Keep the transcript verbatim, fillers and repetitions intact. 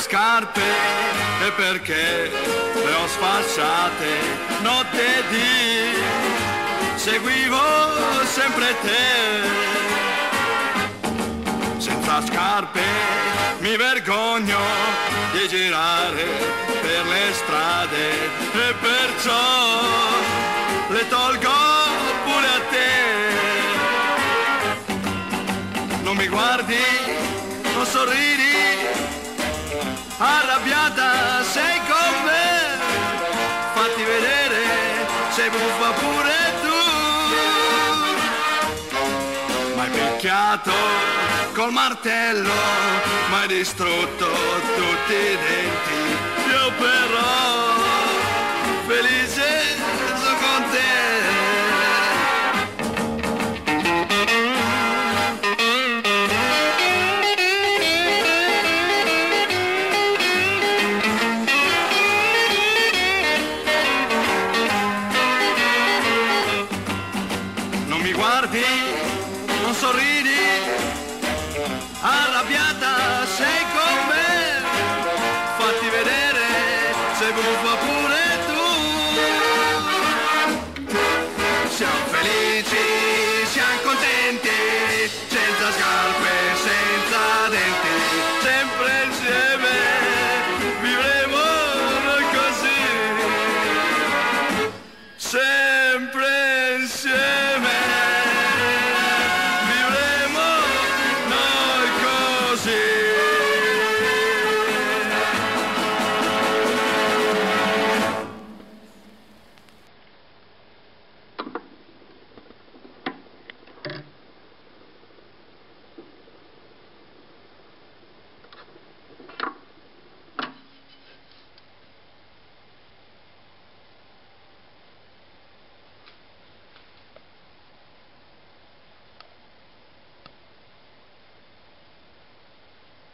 scarpe e perché le ho sfasciate notte e dì, seguivo sempre te. Senza scarpe mi vergogno di girare per le strade e perciò le tolgo pure a te. Non mi guardi, non sorridi, arrabbiata sei con me, fatti vedere, sei buffa pure tu. M'hai picchiato col martello, m'hai distrutto tutti i denti, io però felice sono con te. Non sorridi, arrabbiata sei con me, fatti vedere, sei buffa pure